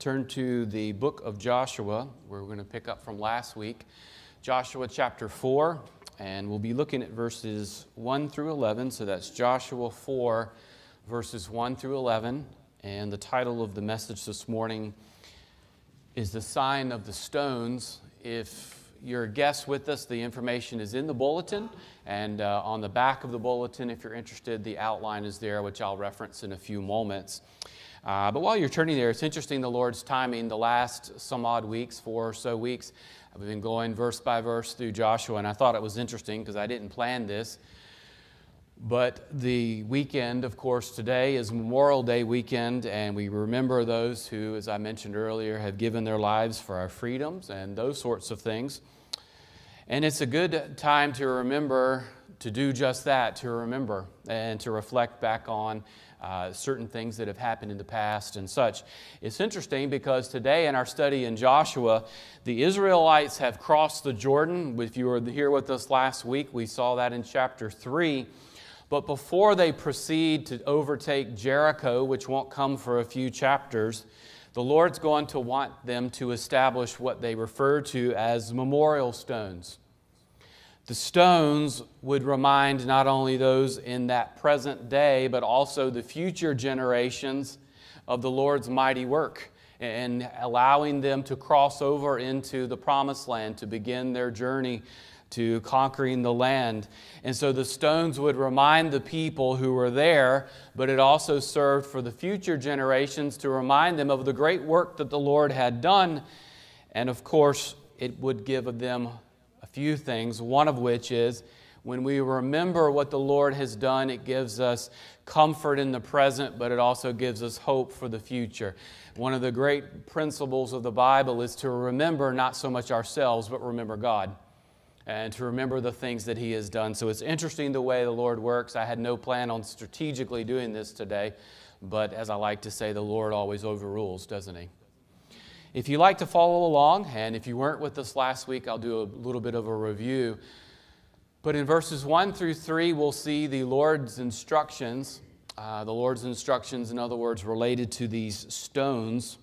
turn to the book of Joshua, where we're going to pick up from last week. Joshua chapter 4, and we'll be looking at verses 1 through 11. So that's Joshua 4, verses 1 through 11. And the title of the message this morning is The Sign of the Stones. If you're a guest with us, the information is in the bulletin. And on the back of the bulletin, if you're interested, the outline is there, which I'll reference in a few moments. But while you're turning there, it's interesting the Lord's timing. The last some odd weeks, 4 or so weeks, I've been going verse by verse through Joshua, and I thought it was interesting because I didn't plan this. But the weekend, of course, today is Memorial Day weekend, and we remember those who, as I mentioned earlier, have given their lives for our freedoms and those sorts of things. And it's a good time to remember to do just that, to remember and to reflect back on certain things that have happened in the past and such. It's interesting because today in our study in Joshua, the Israelites have crossed the Jordan. If you were here with us last week, we saw that in chapter 3. But before they proceed to overtake Jericho, which won't come for a few chapters, the Lord's going to want them to establish what they refer to as memorial stones. The stones would remind not only those in that present day, but also the future generations of the Lord's mighty work and allowing them to cross over into the promised land to begin their journey to conquering the land. And so the stones would remind the people who were there, but it also served for the future generations to remind them of the great work that the Lord had done. And of course, it would give them a few things, one of which is when we remember what the Lord has done, it gives us comfort in the present, but it also gives us hope for the future. One of the great principles of the Bible is to remember not so much ourselves, but remember God and to remember the things that He has done. So it's interesting the way the Lord works. I had no plan on strategically doing this today, but as I like to say, the Lord always overrules, doesn't He? If you'd like to follow along, and if you weren't with us last week, I'll do a little bit of a review. But in verses 1 through 3, we'll see the Lord's instructions. The Lord's instructions, in other words, related to these stones.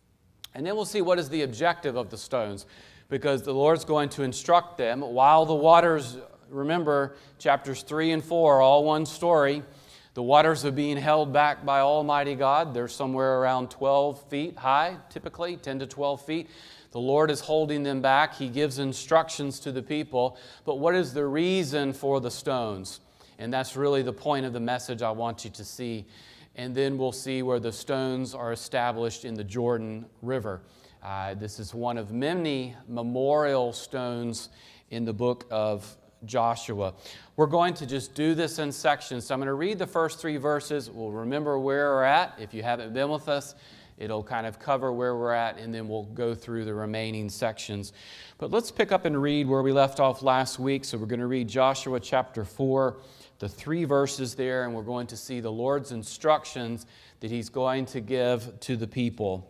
And then we'll see what is the objective of the stones, because the Lord's going to instruct them while the waters, remember, chapters 3 and 4 are all one story. The waters are being held back by Almighty God. They're somewhere around 12 feet high, typically, 10 to 12 feet. The Lord is holding them back. He gives instructions to the people. But what is the reason for the stones? And that's really the point of the message I want you to see. And then we'll see where the stones are established in the Jordan River. This is one of many memorial stones in the book of Joshua. We're going to just do this in sections. So I'm going to read the first 3 verses. We'll remember where we're at. If you haven't been with us, it'll kind of cover where we're at, and then we'll go through the remaining sections. But let's pick up and read where we left off last week. So we're going to read Joshua chapter 4, the 3 verses there, and we're going to see the Lord's instructions that He's going to give to the people.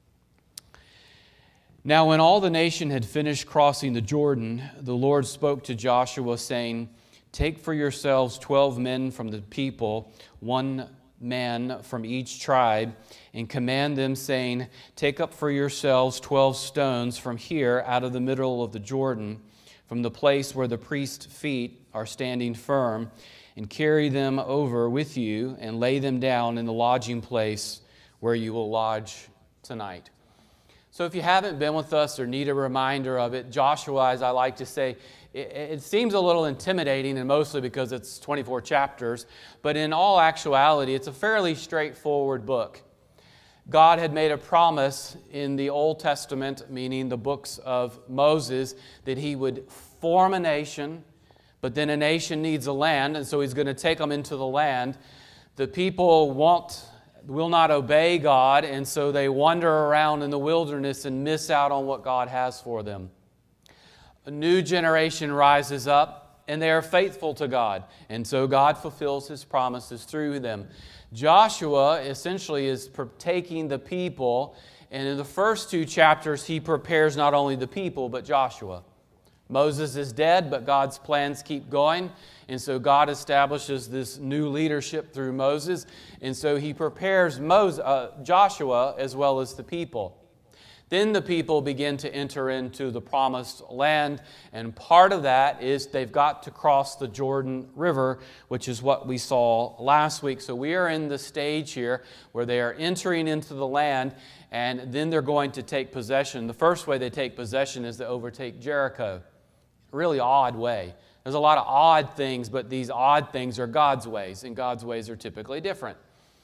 Now, when all the nation had finished crossing the Jordan, the Lord spoke to Joshua, saying, "Take for yourselves 12 men from the people, 1 man from each tribe, and command them, saying, Take up for yourselves 12 stones from here out of the middle of the Jordan, from the place where the priest's feet are standing firm, and carry them over with you, and lay them down in the lodging place where you will lodge tonight." So if you haven't been with us or need a reminder of it, Joshua, as I like to say, it seems a little intimidating, and mostly because it's 24 chapters, but in all actuality, it's a fairly straightforward book. God had made a promise in the Old Testament, meaning the books of Moses, that He would form a nation, but then a nation needs a land, and so He's going to take them into the land. The people will not obey God, and so they wander around in the wilderness and miss out on what God has for them. A new generation rises up, and they are faithful to God, and so God fulfills His promises through them. Joshua essentially is taking the people, and in the first 2 chapters, he prepares not only the people, but Joshua. Moses is dead, but God's plans keep going. And so God establishes this new leadership through Moses. And so he prepares Joshua as well as the people. Then the people begin to enter into the promised land. And part of that is they've got to cross the Jordan River, which is what we saw last week. So we are in the stage here where they are entering into the land, and then they're going to take possession. The first way they take possession is to overtake Jericho. Really odd way. There's a lot of odd things, but these odd things are God's ways, and God's ways are typically different.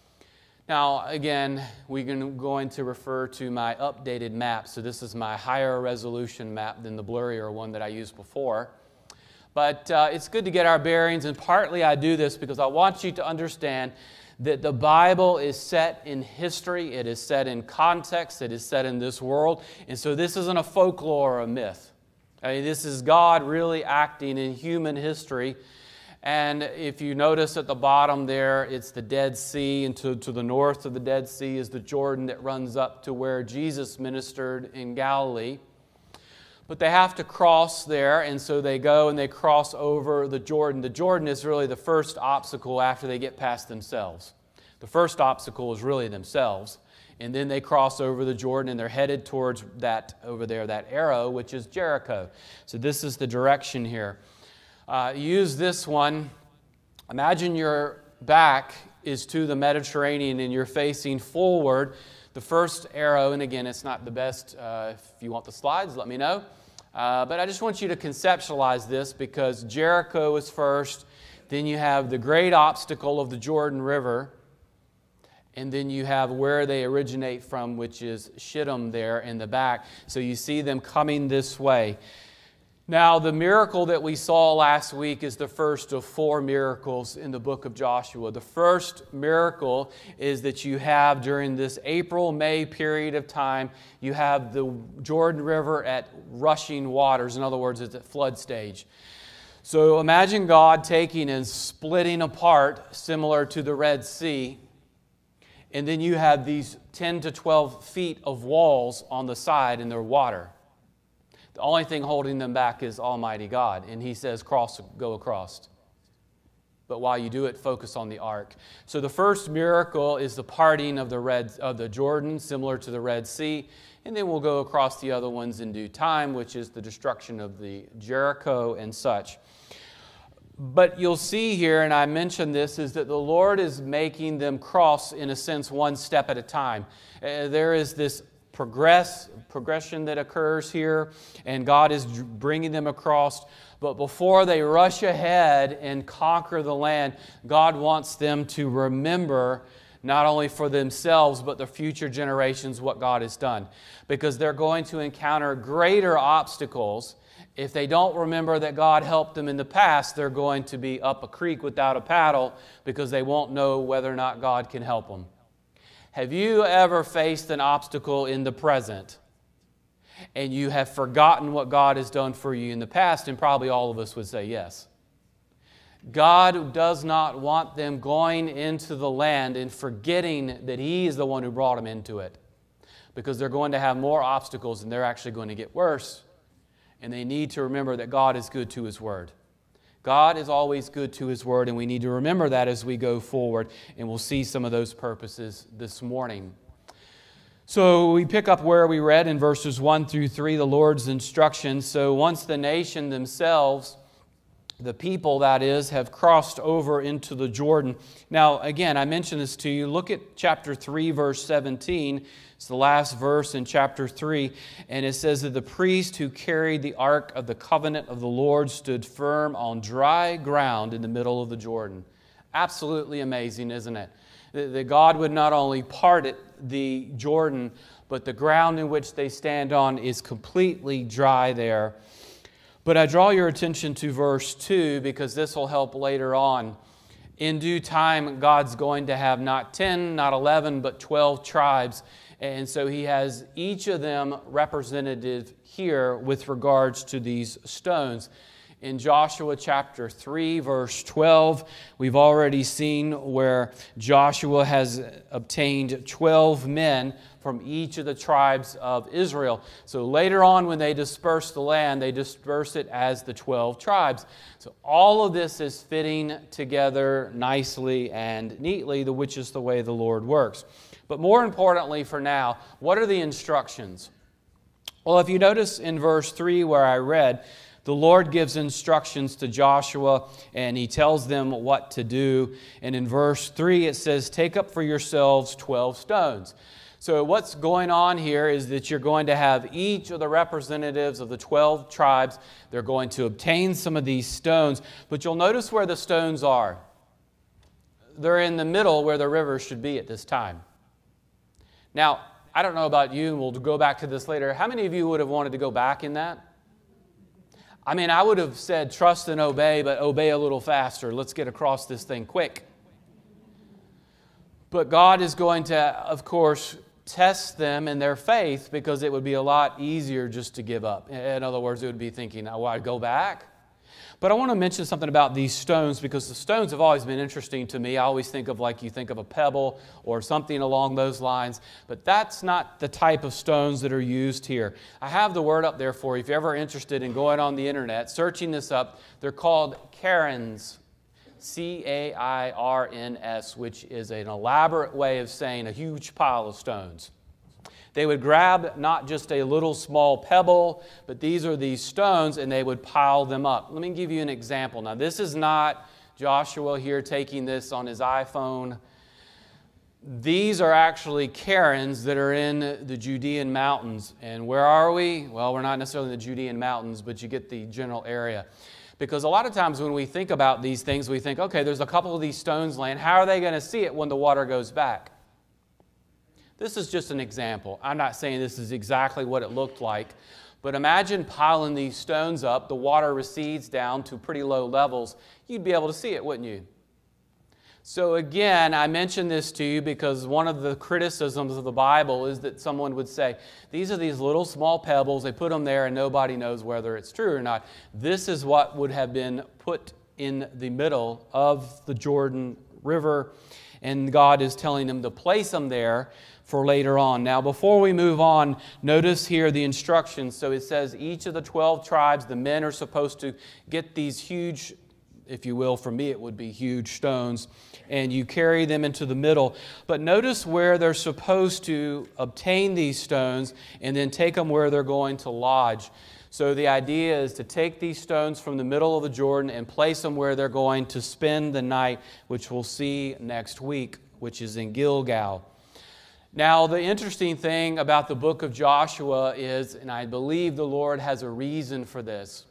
Now, again, we're going to refer to my updated map. So this is my higher resolution map than the blurrier one that I used before. But it's good to get our bearings, and partly I do this because I want you to understand that the Bible is set in history, it is set in context, it is set in this world, and so this isn't a folklore or a myth. I mean, this is God really acting in human history. And if you notice at the bottom there, it's the Dead Sea, and to the north of the Dead Sea is the Jordan that runs up to where Jesus ministered in Galilee. But they have to cross there, and so they go and they cross over the Jordan. The Jordan is really the first obstacle after they get past themselves. The first obstacle is really themselves. And then they cross over the Jordan, and they're headed towards that over there, that arrow, which is Jericho. So this is the direction here. Use this one. Imagine your back is to the Mediterranean and you're facing forward. The first arrow, and again, it's not the best. If you want the slides, let me know. But I just want you to conceptualize this because Jericho is first. Then you have the great obstacle of the Jordan River. And then you have where they originate from, which is Shittim there in the back. So you see them coming this way. Now, the miracle that we saw last week is the first of 4 miracles in the book of Joshua. The first miracle is that you have during this April-May period of time, you have the Jordan River at rushing waters. In other words, it's at flood stage. So imagine God taking and splitting apart, similar to the Red Sea. And then you have these 10 to 12 feet of walls on the side and they're water. The only thing holding them back is Almighty God. And He says, go across. But while you do it, focus on the ark. So the first miracle is the parting of the Jordan, similar to the Red Sea. And then we'll go across the other ones in due time, which is the destruction of the Jericho and such. But you'll see here, and I mentioned this, is that the Lord is making them cross, in a sense, one step at a time. There is this progression that occurs here, and God is bringing them across. But before they rush ahead and conquer the land, God wants them to remember, not only for themselves, but the future generations, what God has done. Because they're going to encounter greater obstacles. If they don't remember that God helped them in the past, they're going to be up a creek without a paddle because they won't know whether or not God can help them. Have you ever faced an obstacle in the present and you have forgotten what God has done for you in the past? And probably all of us would say yes. God does not want them going into the land and forgetting that He is the one who brought them into it, because they're going to have more obstacles and they're actually going to get worse. And they need to remember that God is good to His Word. God is always good to His Word, and we need to remember that as we go forward, and we'll see some of those purposes this morning. So we pick up where we read in verses 1 through 3, the Lord's instructions. So once the nation themselves, the people that is, have crossed over into the Jordan. Now, again, I mentioned this to you. Look at chapter 3, verse 17. It's the last verse in chapter 3. And it says that the priest who carried the ark of the covenant of the Lord stood firm on dry ground in the middle of the Jordan. Absolutely amazing, isn't it? That God would not only part the Jordan, but the ground in which they stand on is completely dry there. But I draw your attention to verse 2 because this will help later on. In due time, God's going to have not 10, not 11, but 12 tribes. And so He has each of them represented here with regards to these stones. in Joshua chapter 3, verse 12. We've already seen where Joshua has obtained 12 men from each of the tribes of Israel. So later on when they disperse the land, they disperse it as the 12 tribes. So all of this is fitting together nicely and neatly, which is the way the Lord works. But more importantly for now, what are the instructions? Well, if you notice in verse 3 where I read, the Lord gives instructions to Joshua and he tells them what to do. And in verse 3 it says, take up for yourselves 12 stones. So what's going on here is that you're going to have each of the representatives of the 12 tribes. They're going to obtain some of these stones. But you'll notice where the stones are. They're in the middle where the river should be at this time. Now, I don't know about you, and we'll go back to this later. How many of you would have wanted to go back in that? I mean, I would have said trust and obey, but obey a little faster. Let's get across this thing quick. But God is going to, of course, test them in their faith, because it would be a lot easier just to give up. In other words, it would be thinking, oh, I'd go back. But I want to mention something about these stones, because the stones have always been interesting to me. I always think of, like, you think of a pebble or something along those lines, but that's not the type of stones that are used here. I have the word up there for you if you're ever interested in going on the internet, searching this up. They're called cairns. C-A-I-R-N-S, which is an elaborate way of saying a huge pile of stones. They would grab not just a little small pebble, but these are these stones, and they would pile them up. Let me give you an example. Now, this is not Joshua here taking this on his iPhone. These are actually cairns that are in the Judean mountains. And where are we? Well, we're not necessarily in the Judean mountains, but you get the general area. Because a lot of times when we think about these things, we think, okay, there's a couple of these stones laying. How are they going to see it when the water goes back? This is just an example. I'm not saying this is exactly what it looked like, but imagine piling these stones up. The water recedes down to pretty low levels. You'd be able to see it, wouldn't you? So again, I mention this to you because one of the criticisms of the Bible is that someone would say, these are these little small pebbles, they put them there and nobody knows whether it's true or not. This is what would have been put in the middle of the Jordan River, and God is telling them to place them there for later on. Now, before we move on, notice here the instructions. So it says each of the 12 tribes, the men are supposed to get these huge, if you will, for me it would be huge stones, and you carry them into the middle. But notice where they're supposed to obtain these stones and then take them where they're going to lodge. So the idea is to take these stones from the middle of the Jordan and place them where they're going to spend the night, which we'll see next week, which is in Gilgal. Now, the interesting thing about the book of Joshua is, and I believe the Lord has a reason for this,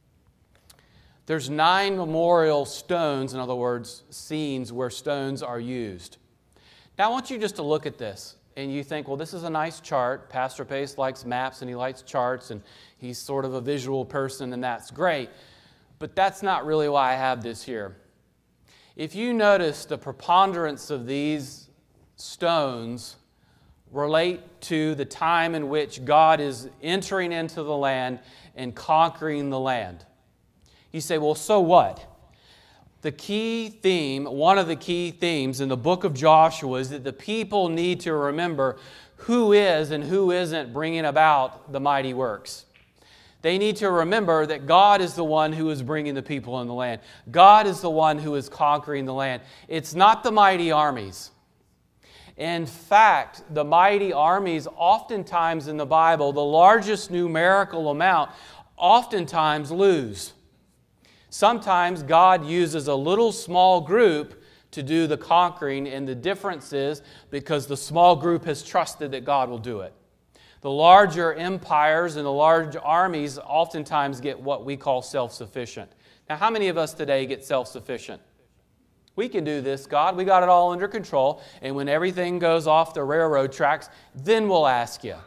there's 9 memorial stones, in other words, scenes where stones are used. Now, I want you just to look at this, and you think, well, this is a nice chart. Pastor Pace likes maps, and he likes charts, and he's sort of a visual person, and that's great. But that's not really why I have this here. If you notice, the preponderance of these stones relate to the time in which God is entering into the land and conquering the land. You say, well, so what? The key theme, one of the key themes in the book of Joshua is that the people need to remember who is and who isn't bringing about the mighty works. They need to remember that God is the one who is bringing the people in the land. God is the one who is conquering the land. It's not the mighty armies. In fact, the mighty armies, oftentimes in the Bible, the largest numerical amount, oftentimes lose. Sometimes God uses a little small group to do the conquering, and the difference is because the small group has trusted that God will do it. The larger empires and the large armies oftentimes get what we call self-sufficient. Now, how many of us today get self-sufficient? We can do this, God. We got it all under control. And when everything goes off the railroad tracks, then we'll ask you.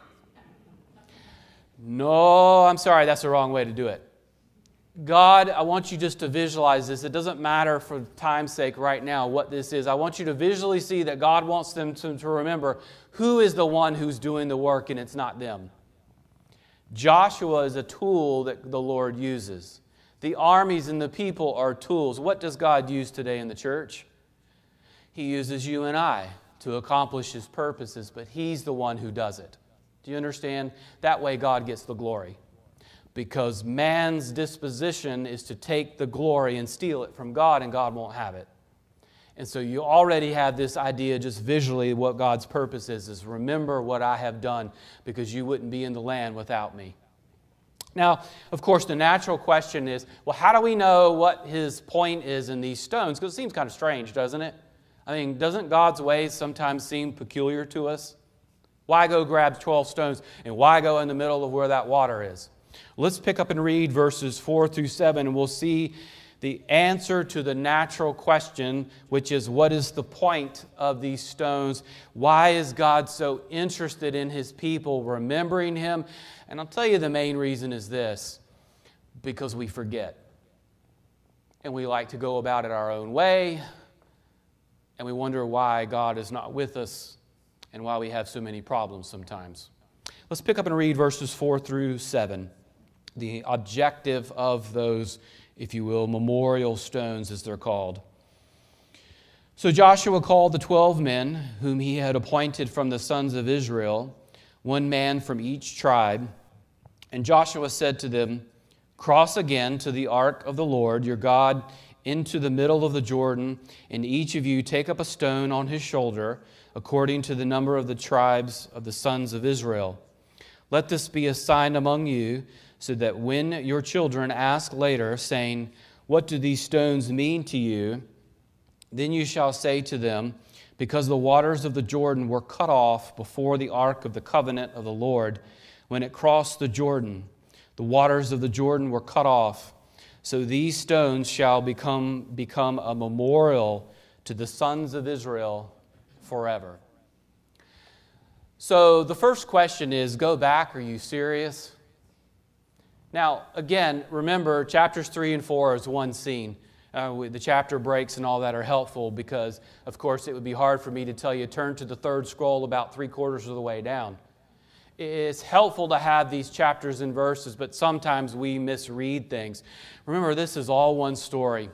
No, I'm sorry, that's the wrong way to do it. God, I want you just to visualize this. It doesn't matter for time's sake right now what this is. I want you to visually see that God wants them to remember who is the one who's doing the work, and it's not them. Joshua is a tool that the Lord uses. The armies and the people are tools. What does God use today in the church? He uses you and I to accomplish His purposes, but He's the one who does it. Do you understand? That way God gets the glory. Because man's disposition is to take the glory and steal it from God, and God won't have it. And so you already have this idea just visually what God's purpose is remember what I have done, because you wouldn't be in the land without me. Now, of course, the natural question is, well, how do we know what His point is in these stones? Because it seems kind of strange, doesn't it? I mean, doesn't God's ways sometimes seem peculiar to us? Why go grab 12 stones, and why go in the middle of where that water is? Let's pick up and read verses 4 through 7, and we'll see the answer to the natural question, which is, what is the point of these stones? Why is God so interested in His people remembering Him? And I'll tell you the main reason is this: because we forget. And we like to go about it our own way, and we wonder why God is not with us and why we have so many problems sometimes. Let's pick up and read verses 4 through 7. The objective of those, if you will, memorial stones, as they're called. So Joshua called the 12 men whom he had appointed from the sons of Israel, one man from each tribe. And Joshua said to them, "Cross again to the ark of the Lord your God into the middle of the Jordan, and each of you take up a stone on his shoulder, according to the number of the tribes of the sons of Israel. Let this be a sign among you, so that when your children ask later, saying, 'What do these stones mean to you?' then you shall say to them, 'Because the waters of the Jordan were cut off before the ark of the covenant of the Lord, when it crossed the Jordan. The waters of the Jordan were cut off. So these stones shall become a memorial to the sons of Israel forever.'" So the first question is, go back, are you serious? Now, again, remember, chapters 3 and 4 is one scene. The chapter breaks and all that are helpful because, of course, it would be hard for me to tell you, turn to the third scroll about 3/4 of the way down. It's helpful to have these chapters and verses, but sometimes we misread things. Remember, this is all one story.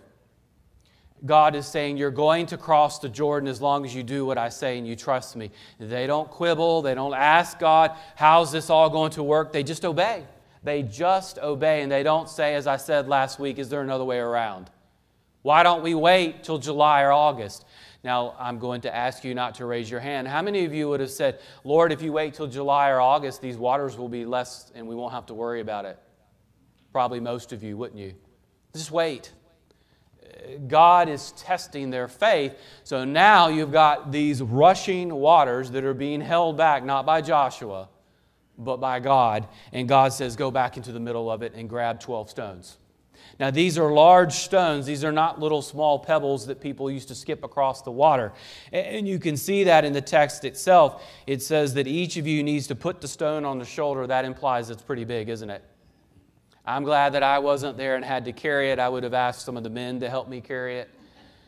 God is saying, you're going to cross the Jordan as long as you do what I say and you trust me. They don't quibble. They don't ask God, how's this all going to work? They just obey. They just obey, and they don't say, as I said last week, is there another way around? Why don't we wait till July or August? Now, I'm going to ask you not to raise your hand. How many of you would have said, Lord, if you wait till July or August, these waters will be less and we won't have to worry about it? Probably most of you, wouldn't you? Just wait. God is testing their faith. So now you've got these rushing waters that are being held back, not by Joshua, but by God. And God says, go back into the middle of it and grab 12 stones. Now, these are large stones. These are not little small pebbles that people used to skip across the water. And you can see that in the text itself. It says that each of you needs to put the stone on the shoulder. That implies it's pretty big, isn't it? I'm glad that I wasn't there and had to carry it. I would have asked some of the men to help me carry it.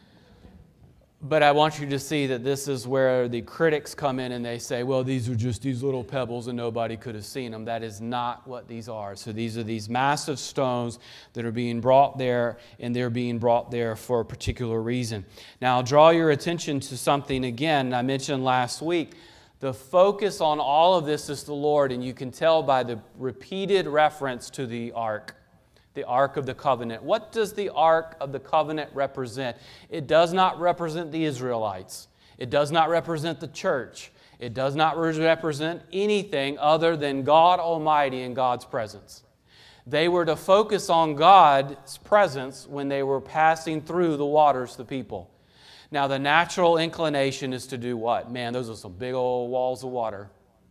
But I want you to see that this is where the critics come in and they say, well, these are just these little pebbles and nobody could have seen them. That is not what these are. So these are these massive stones that are being brought there, and they're being brought there for a particular reason. Now, I'll draw your attention to something again I mentioned last week. The focus on all of this is the Lord, and you can tell by the repeated reference to the ark of the covenant. What does the ark of the covenant represent? It does not represent the Israelites. It does not represent the church. It does not represent anything other than God Almighty and God's presence. They were to focus on God's presence when they were passing through the waters, the people. Now, the natural inclination is to do what? Man, those are some big old walls of water.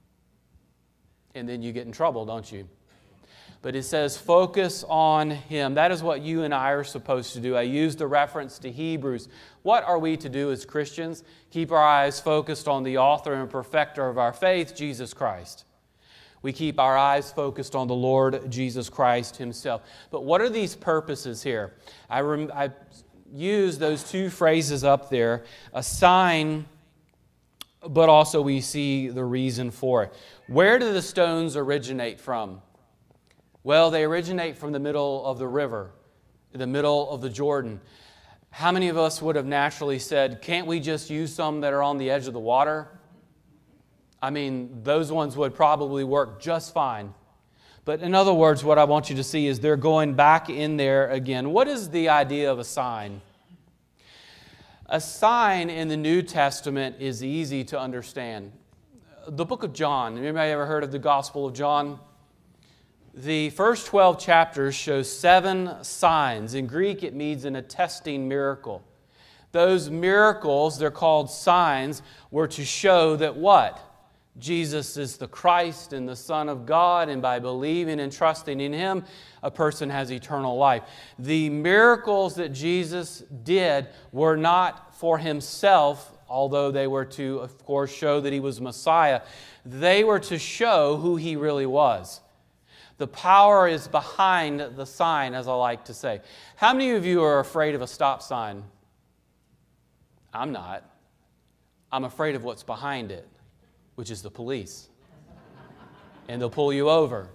And then you get in trouble, don't you? But it says focus on Him. That is what you and I are supposed to do. I used the reference to Hebrews. What are we to do as Christians? Keep our eyes focused on the author and perfecter of our faith, Jesus Christ. We keep our eyes focused on the Lord Jesus Christ Himself. But what are these purposes here? I use those two phrases up there, a sign, but also we see the reason for it. Where do the stones originate from? Well, they originate from the middle of the river. in the middle of the Jordan. How many of us would have naturally said, can't we just use some that are on the edge of the water? I mean, those ones would probably work just fine. But in other words, what I want you to see is they're going back in there again. What is the idea of a sign? A sign in the New Testament is easy to understand. The book of John, anybody ever heard of the Gospel of John? The first 12 chapters show 7 signs. In Greek, it means an attesting miracle. Those miracles, they're called signs, were to show that what? Jesus is the Christ and the Son of God, and by believing and trusting in Him, a person has eternal life. The miracles that Jesus did were not for Himself, although they were to, of course, show that He was Messiah. They were to show who He really was. The power is behind the sign, as I like to say. How many of you are afraid of a stop sign? I'm not. I'm afraid of what's behind it, which is the police. And they'll pull you over.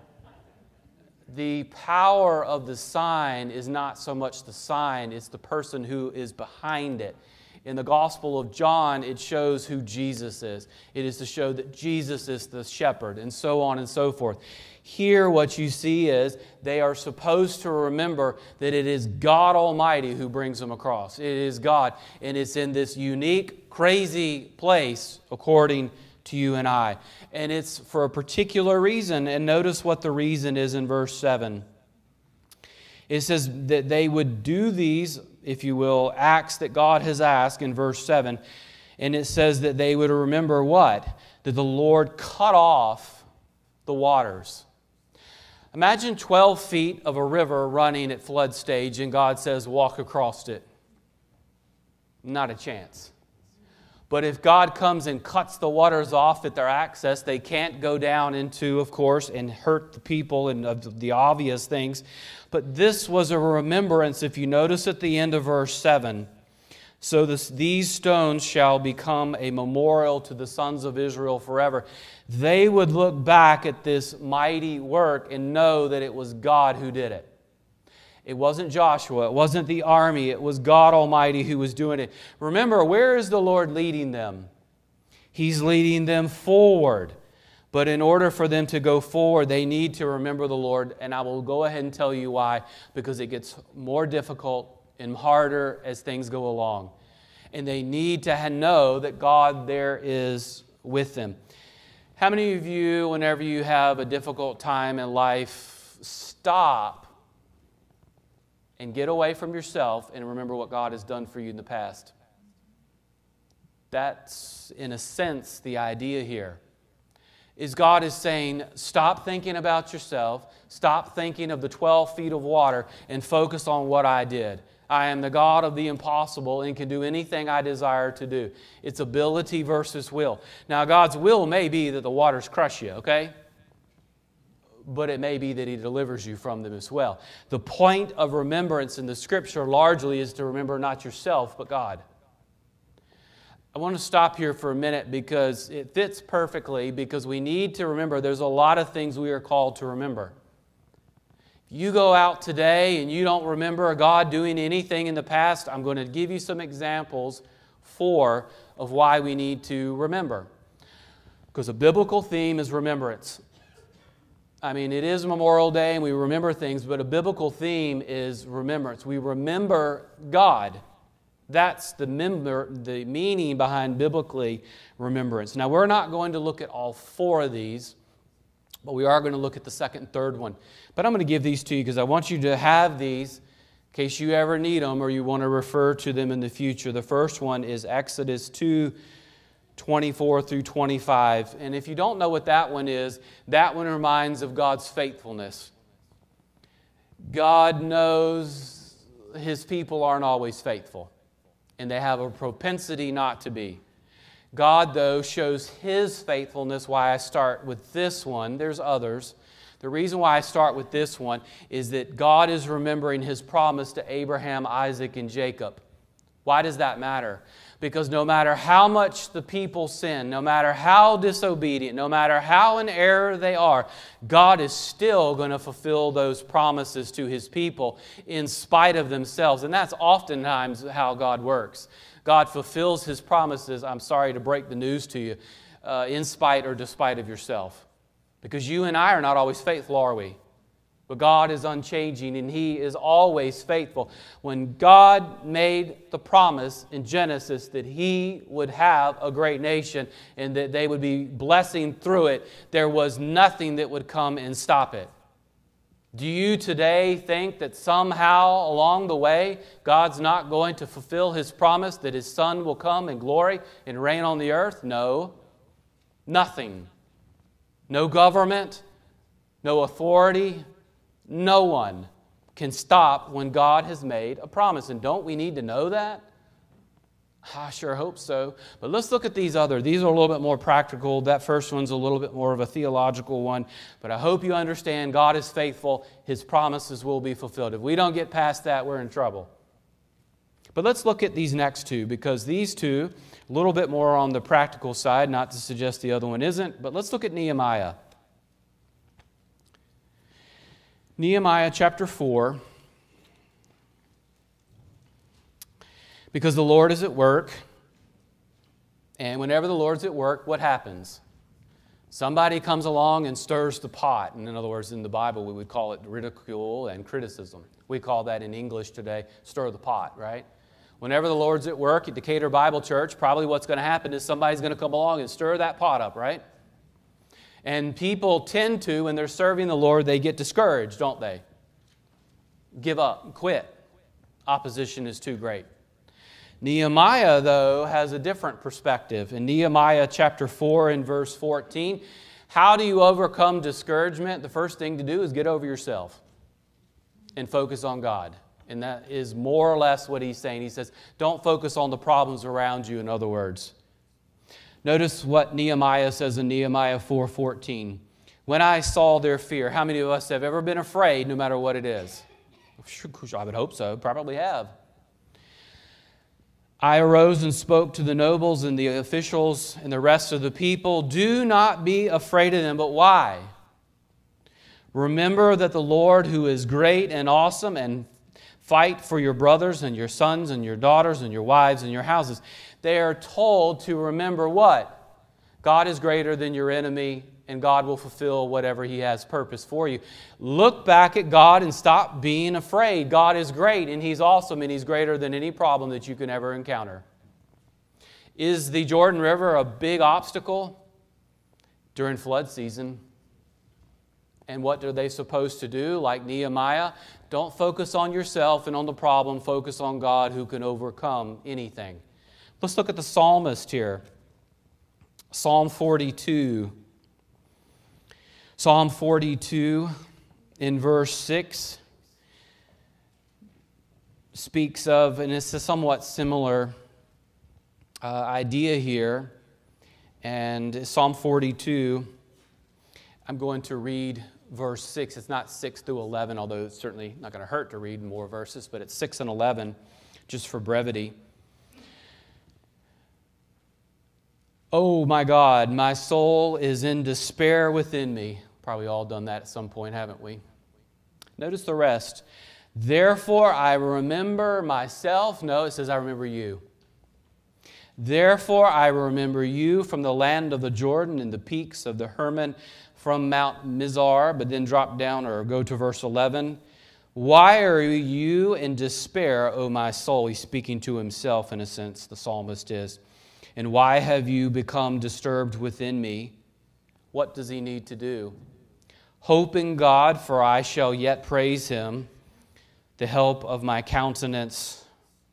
The power of the sign is not so much the sign, it's the person who is behind it. In the Gospel of John, it shows who Jesus is. It is to show that Jesus is the shepherd, and so on and so forth. Here, what you see is they are supposed to remember that it is God Almighty who brings them across. It is God, and it's in this unique, crazy place, according to you and I. And it's for a particular reason, and notice what the reason is in verse 7. It says that they would do these, if you will, acts that God has asked in verse 7. And it says that they would remember what? That the Lord cut off the waters. Imagine 12 feet of a river running at flood stage and God says, walk across it. Not a chance. But if God comes and cuts the waters off at their access, they can't go down into, of course, and hurt the people and of the obvious things. But this was a remembrance, if you notice at the end of verse 7. So these stones shall become a memorial to the sons of Israel forever. They would look back at this mighty work and know that it was God who did it. It wasn't Joshua. It wasn't the army. It was God Almighty who was doing it. Remember, where is the Lord leading them? He's leading them forward. But in order for them to go forward, they need to remember the Lord. And I will go ahead and tell you why. Because it gets more difficult and harder as things go along. And they need to know that God there is with them. How many of you, whenever you have a difficult time in life, stop and get away from yourself and remember what God has done for you in the past? That's, in a sense, the idea here. Is God is saying, stop thinking about yourself, stop thinking of the 12 feet of water, and focus on what I did. I am the God of the impossible and can do anything I desire to do. It's ability versus will. Now, God's will may be that the waters crush you, okay? But it may be that He delivers you from them as well. The point of remembrance in the Scripture largely is to remember not yourself, but God. I want to stop here for a minute because it fits perfectly, because we need to remember there's a lot of things we are called to remember. You go out today and you don't remember God doing anything in the past, I'm going to give you some examples of why we need to remember. Because a biblical theme is remembrance. I mean, it is Memorial Day and we remember things, but a biblical theme is remembrance. We remember God. That's the meaning behind biblically remembrance. Now, we're not going to look at all 4 of these, but we are going to look at the second and third one. But I'm going to give these to you because I want you to have these in case you ever need them or you want to refer to them in the future. The first one is Exodus 2:24 through 25. And if you don't know what that one is, that one reminds of God's faithfulness. God knows His people aren't always faithful, and they have a propensity not to be. God, though, shows His faithfulness. Why I start with this one. There's others. The reason why I start with this one is that God is remembering His promise to Abraham, Isaac, and Jacob. Why does that matter? Because no matter how much the people sin, no matter how disobedient, no matter how in error they are, God is still going to fulfill those promises to His people in spite of themselves. And that's oftentimes how God works. God fulfills His promises, I'm sorry to break the news to you, in spite or despite of yourself. Because you and I are not always faithful, are we? But God is unchanging and He is always faithful. When God made the promise in Genesis that He would have a great nation and that they would be blessing through it, there was nothing that would come and stop it. Do you today think that somehow along the way God's not going to fulfill His promise that His Son will come in glory and reign on the earth? No. Nothing. No government, no authority, no one can stop when God has made a promise. And don't we need to know that? I sure hope so. But let's look at these are a little bit more practical. That first one's a little bit more of a theological one. But I hope you understand God is faithful. His promises will be fulfilled. If we don't get past that, we're in trouble. But let's look at these next two, because these two, a little bit more on the practical side, not to suggest the other one isn't, but let's look at Nehemiah. Nehemiah chapter 4. Because the Lord is at work, and whenever the Lord's at work, what happens? Somebody comes along and stirs the pot. And in other words, in the Bible, we would call it ridicule and criticism. We call that in English today, stir the pot, right? Whenever the Lord's at work at Decatur Bible Church, probably what's going to happen is somebody's going to come along and stir that pot up, right? And people tend to, when they're serving the Lord, they get discouraged, don't they? Give up, quit. Opposition is too great. Nehemiah, though, has a different perspective. In Nehemiah chapter 4 and verse 14, how do you overcome discouragement? The first thing to do is get over yourself and focus on God. And that is more or less what he's saying. He says, don't focus on the problems around you, in other words. Notice what Nehemiah says in Nehemiah 4:14. When I saw their fear, how many of us have ever been afraid no matter what it is? I would hope so, probably have. I arose and spoke to the nobles and the officials and the rest of the people. Do not be afraid of them, but why? Remember that the Lord, who is great and awesome, and fight for your brothers and your sons and your daughters and your wives and your houses. They are told to remember what? God is greater than your enemy, and God will fulfill whatever He has purpose for you. Look back at God and stop being afraid. God is great, and He's awesome, and He's greater than any problem that you can ever encounter. Is the Jordan River a big obstacle during flood season? And what are they supposed to do? Like Nehemiah, don't focus on yourself and on the problem. Focus on God, who can overcome anything. Let's look at the psalmist here. Psalm 42. Psalm 42 in verse 6 speaks of, and it's a somewhat similar idea here. And Psalm 42, I'm going to read verse 6. It's not 6 through 11, although it's certainly not going to hurt to read more verses, but it's 6 and 11, just for brevity. Oh my God, my soul is in despair within me. Probably all done that at some point, haven't we? Notice the rest. Therefore I remember myself. No, it says I remember you. Therefore I remember you from the land of the Jordan and the peaks of the Hermon, from Mount Mizar, but then drop down or go to verse 11. Why are you in despair, O my soul? He's speaking to himself in a sense, the psalmist is. And why have you become disturbed within me? What does he need to do? Hope in God, for I shall yet praise Him, the help of my countenance,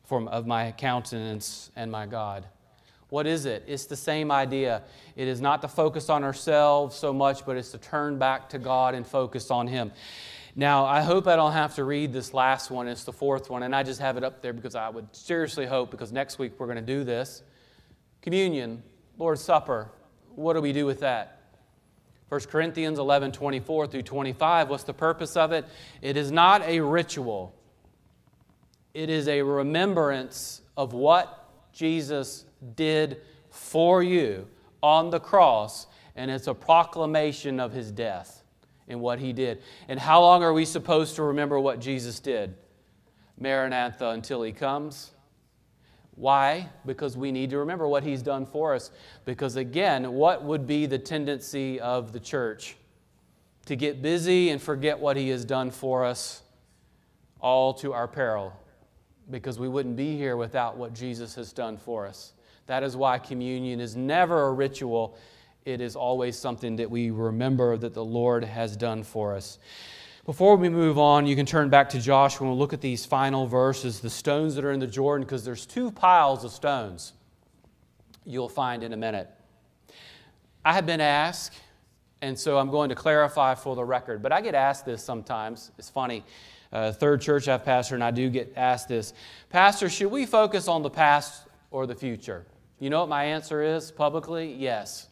and my God. What is it? It's the same idea. It is not to focus on ourselves so much, but it's to turn back to God and focus on Him. Now, I hope I don't have to read this last one. It's the fourth one, and I just have it up there because I would seriously hope, because next week we're going to do this. Communion, Lord's Supper, what do we do with that? 1 Corinthians 11:24 through 25, what's the purpose of it? It is not a ritual. It is a remembrance of what Jesus did for you on the cross, and it's a proclamation of His death and what He did. And how long are we supposed to remember what Jesus did? Maranatha, until He comes. Why? Because we need to remember what He's done for us. Because again, what would be the tendency of the church? To get busy and forget what He has done for us, all to our peril. Because we wouldn't be here without what Jesus has done for us. That is why communion is never a ritual. It is always something that we remember that the Lord has done for us. Before we move on, you can turn back to Joshua and we'll look at these final verses, the stones that are in the Jordan, because there's 2 piles of stones you'll find in a minute. I have been asked, and so I'm going to clarify for the record, but I get asked this sometimes. It's funny. Third church I've pastored, and I do get asked this. Pastor, should we focus on the past or the future? You know what my answer is publicly? Yes.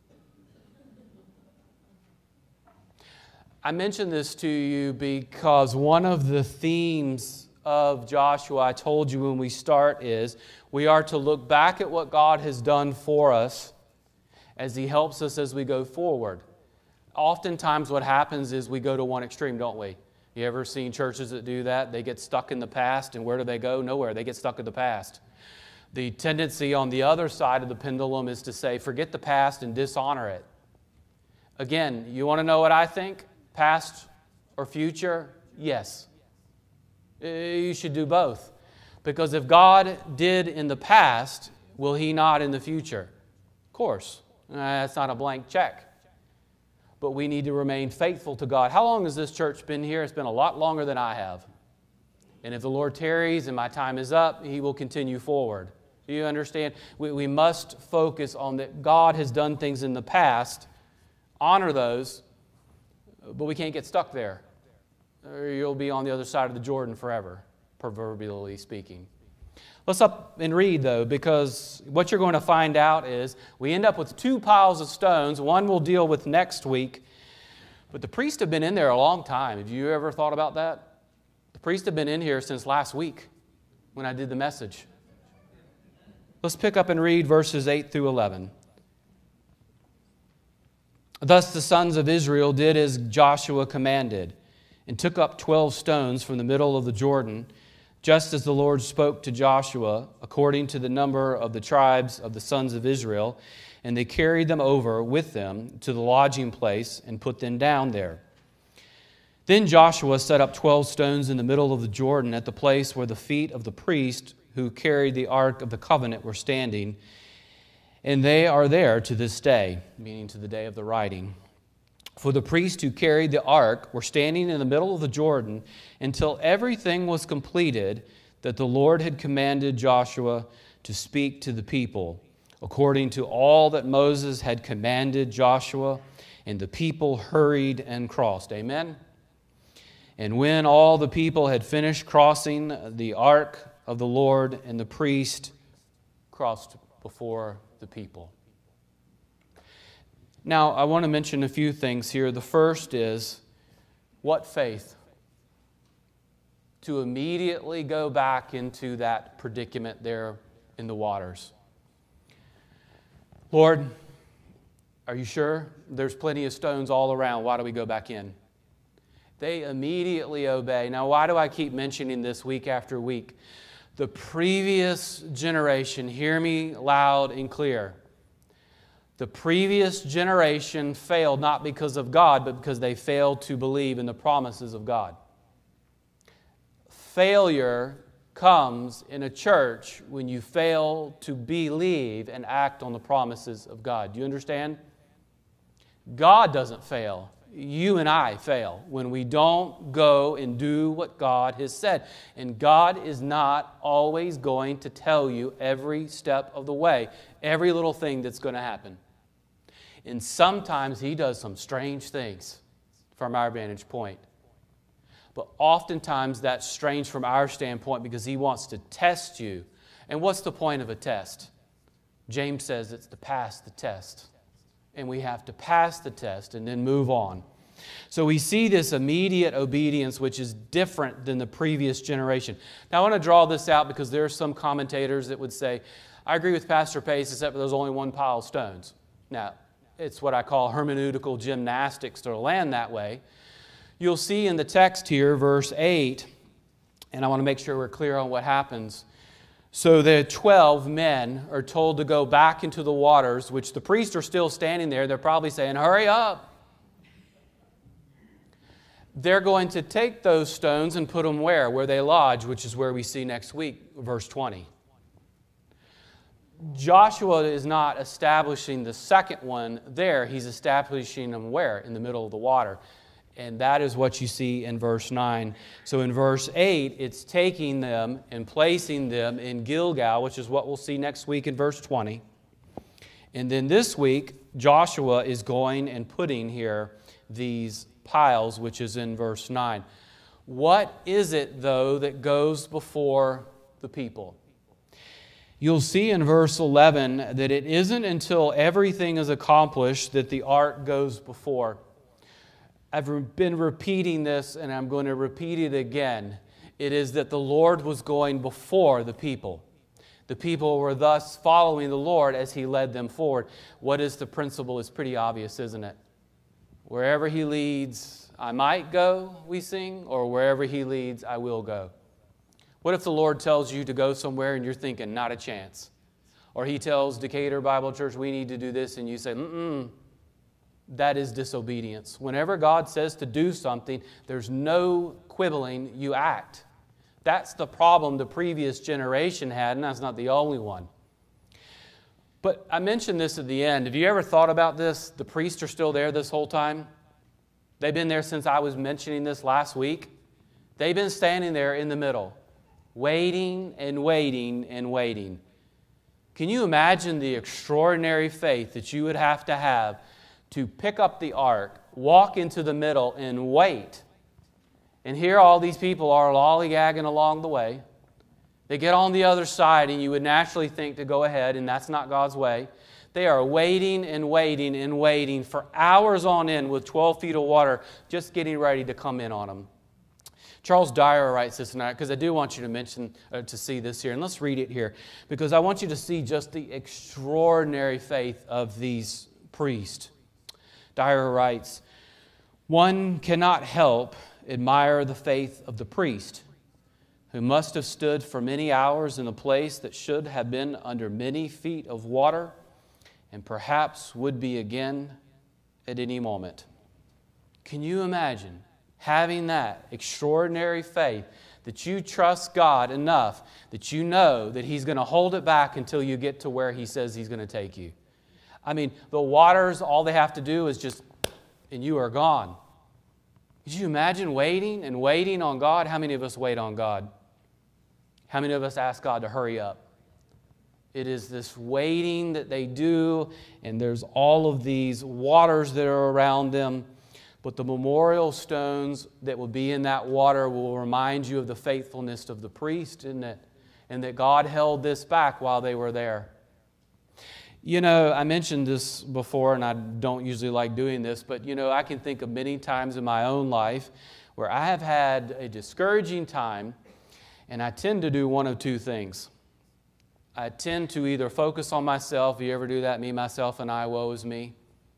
I mention this to you because one of the themes of Joshua, I told you when we start, is we are to look back at what God has done for us as He helps us as we go forward. Oftentimes what happens is we go to one extreme, don't we? You ever seen churches that do that? They get stuck in the past, and where do they go? Nowhere. They get stuck in the past. The tendency on the other side of the pendulum is to say, forget the past and dishonor it. Again, you want to know what I think? Past or future? Yes. You should do both. Because if God did in the past, will He not in the future? Of course. That's not a blank check. But we need to remain faithful to God. How long has this church been here? It's been a lot longer than I have. And if the Lord tarries and my time is up, He will continue forward. Do you understand? We must focus on that God has done things in the past, honor those, but we can't get stuck there. Or you'll be on the other side of the Jordan forever, proverbially speaking. Let's up and read, though, because what you're going to find out is we end up with 2 piles of stones. One we'll deal with next week. But the priests have been in there a long time. Have you ever thought about that? The priests have been in here since last week when I did the message. Let's pick up and read verses 8 through 11. Thus the sons of Israel did as Joshua commanded, and took up 12 stones from the middle of the Jordan, just as the Lord spoke to Joshua, according to the number of the tribes of the sons of Israel, and they carried them over with them to the lodging place and put them down there. Then Joshua set up 12 stones in the middle of the Jordan at the place where the feet of the priest who carried the ark of the covenant were standing, and they are there to this day, meaning to the day of the writing. For the priests who carried the ark were standing in the middle of the Jordan until everything was completed that the Lord had commanded Joshua to speak to the people, according to all that Moses had commanded Joshua, and the people hurried and crossed. Amen? And when all the people had finished crossing the ark of the Lord, and the priest crossed before the people. Now, I want to mention a few things here. The first is, what faith? To immediately go back into that predicament there in the waters. Lord, are you sure? There's plenty of stones all around. Why do we go back in? They immediately obey. Now, why do I keep mentioning this week after week? The previous generation, hear me loud and clear. The previous generation failed not because of God, but because they failed to believe in the promises of God. Failure comes in a church when you fail to believe and act on the promises of God. Do you understand? God doesn't fail. You and I fail when we don't go and do what God has said. And God is not always going to tell you every step of the way, every little thing that's going to happen. And sometimes He does some strange things from our vantage point. But oftentimes that's strange from our standpoint because He wants to test you. And what's the point of a test? James says it's to pass the test. And we have to pass the test and then move on. So we see this immediate obedience, which is different than the previous generation. Now I want to draw this out because there are some commentators that would say, I agree with Pastor Pace, except for there's only one pile of stones. Now, it's what I call hermeneutical gymnastics to land that way. You'll see in the text here, verse 8, and I want to make sure we're clear on what happens. So the 12 men are told to go back into the waters, which the priests are still standing there. They're probably saying, hurry up. They're going to take those stones and put them where? Where they lodge, which is where we see next week, verse 20. Joshua is not establishing the second one there. He's establishing them where? In the middle of the water. And that is what you see in verse 9. So in verse 8, it's taking them and placing them in Gilgal, which is what we'll see next week in verse 20. And then this week, Joshua is going and putting here these piles, which is in verse 9. What is it, though, that goes before the people? You'll see in verse 11 that it isn't until everything is accomplished that the ark goes before. I've been repeating this, and I'm going to repeat it again. It is that the Lord was going before the people. The people were thus following the Lord as He led them forward. What is the principle? It's pretty obvious, isn't it? Wherever He leads, I might go, we sing, or wherever He leads, I will go. What if the Lord tells you to go somewhere and you're thinking, not a chance? Or He tells Decatur Bible Church, we need to do this, and you say, that is disobedience. Whenever God says to do something, there's no quibbling, you act. That's the problem the previous generation had, and that's not the only one. But I mentioned this at the end. Have you ever thought about this? The priests are still there this whole time. They've been there since I was mentioning this last week. They've been standing there in the middle, waiting and waiting and waiting. Can you imagine the extraordinary faith that you would have to pick up the ark, walk into the middle, and wait? And here all these people are lollygagging along the way. They get on the other side, and you would naturally think to go ahead, and that's not God's way. They are waiting and waiting and waiting for hours on end with 12 feet of water just getting ready to come in on them. Charles Dyer writes this tonight, because I do want you to mention, to see this here. And let's read it here, because I want you to see just the extraordinary faith of these priests. Dyer writes, one cannot help admire the faith of the priest, who must have stood for many hours in a place that should have been under many feet of water, and perhaps would be again at any moment. Can you imagine having that extraordinary faith that you trust God enough that you know that He's going to hold it back until you get to where He says He's going to take you? I mean, the waters, all they have to do is just, and you are gone. Could you imagine waiting and waiting on God? How many of us wait on God? How many of us ask God to hurry up? It is this waiting that they do, and there's all of these waters that are around them. But the memorial stones that will be in that water will remind you of the faithfulness of the priest, isn't it? And that God held this back while they were there. You know, I mentioned this before, and I don't usually like doing this, but you know, I can think of many times in my own life where I have had a discouraging time, and I tend to do one of two things. I tend to either focus on myself. You ever do that? Me, myself, and I, woe is me.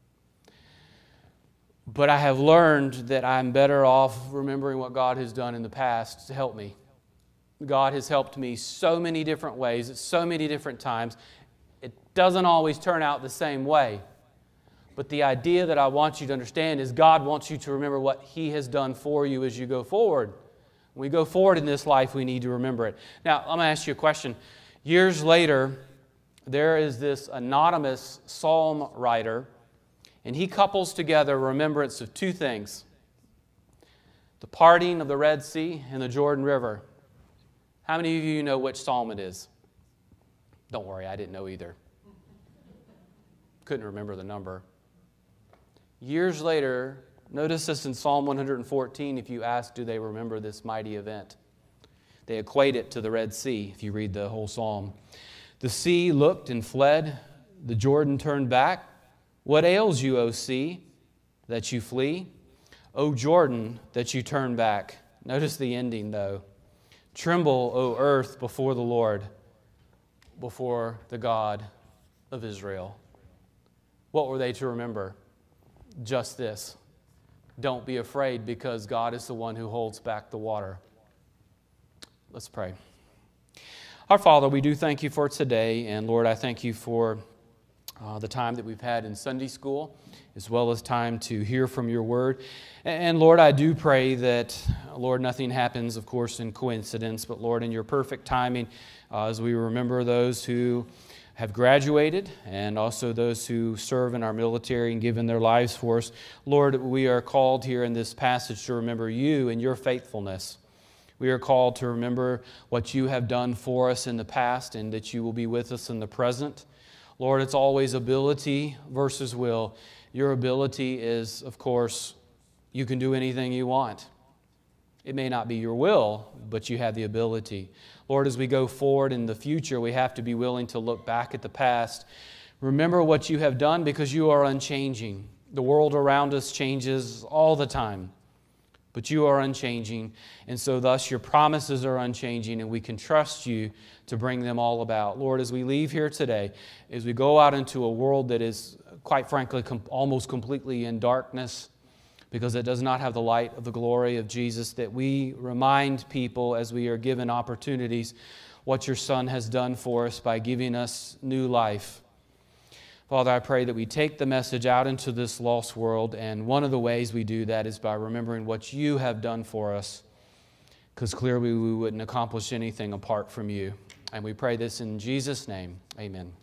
But I have learned that I'm better off remembering what God has done in the past to help me. God has helped me so many different ways at so many different times. It doesn't always turn out the same way. But the idea that I want you to understand is God wants you to remember what He has done for you as you go forward. When we go forward in this life, we need to remember it. Now, I'm going to ask you a question. Years later, there is this anonymous psalm writer, and he couples together remembrance of two things: the parting of the Red Sea and the Jordan River. How many of you know which psalm it is? Don't worry, I didn't know either. Couldn't remember the number. Years later, notice this in Psalm 114, if you ask, do they remember this mighty event? They equate it to the Red Sea, if you read the whole psalm. The sea looked and fled. The Jordan turned back. What ails you, O sea, that you flee? O Jordan, that you turn back. Notice the ending, though. Tremble, O earth, before the Lord. before the God of Israel. What were they to remember? Just this. Don't be afraid, because God is the one who holds back the water. Let's pray. Our Father, we do thank you for today, and Lord, I thank you for the time that we've had in Sunday school, as well as time to hear from your word. And Lord, I do pray that, Lord, nothing happens, of course, in coincidence, but Lord, in your perfect timing, as we remember those who have graduated and also those who serve in our military and given their lives for us, Lord, we are called here in this passage to remember you and your faithfulness. We are called to remember what you have done for us in the past and that you will be with us in the present. Lord, it's always ability versus will. Your ability is, of course, you can do anything you want. It may not be your will, but you have the ability. Lord, as we go forward in the future, we have to be willing to look back at the past. Remember what you have done, because you are unchanging. The world around us changes all the time, but you are unchanging, and so thus your promises are unchanging, and we can trust you to bring them all about. Lord, as we leave here today, as we go out into a world that is, quite frankly, almost completely in darkness, because it does not have the light of the glory of Jesus, that we remind people as we are given opportunities what your Son has done for us by giving us new life. Father, I pray that we take the message out into this lost world, and one of the ways we do that is by remembering what you have done for us, because clearly we wouldn't accomplish anything apart from you. And we pray this in Jesus' name. Amen.